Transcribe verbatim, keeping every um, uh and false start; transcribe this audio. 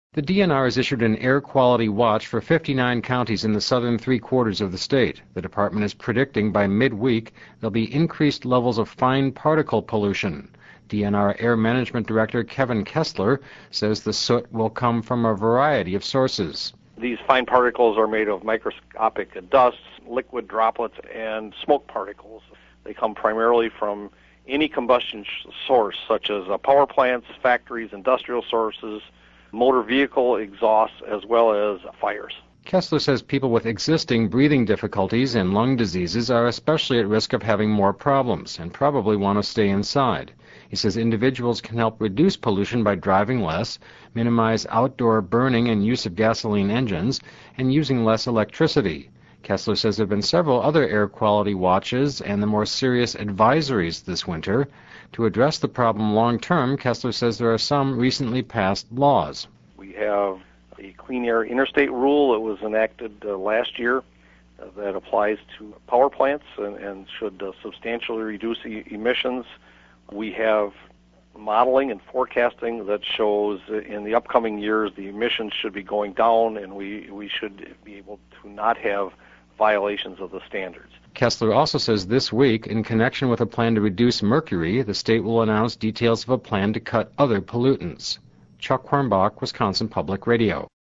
The D N R has issued an air quality watch for fifty-nine counties in the southern three quarters of the state. The department is predicting by midweek there'll be increased levels of fine particle pollution. D N R Air Management Director Kevin Kessler says the soot will come from a variety of sources. These fine particles are made of microscopic dust, liquid droplets, and smoke particles. They come primarily from any combustion source, such as power plants, factories, industrial sources, motor vehicle exhausts, as well as fires. Kessler says people with existing breathing difficulties and lung diseases are especially at risk of having more problems and probably want to stay inside. He says individuals can help reduce pollution by driving less, minimize outdoor burning and use of gasoline engines, and using less electricity. Kessler says there have been several other air quality watches and the more serious advisories this winter. To address the problem long-term, Kessler says there are some recently passed laws. We have the Clean Air Interstate Rule that was enacted uh, last year uh, that applies to power plants and, and should uh, substantially reduce e- emissions. We have modeling and forecasting that shows in the upcoming years the emissions should be going down, and we, we should be able to not have violations of the standards. Kessler also says this week, in connection with a plan to reduce mercury, the state will announce details of a plan to cut other pollutants. Chuck Hornbach, Wisconsin Public Radio.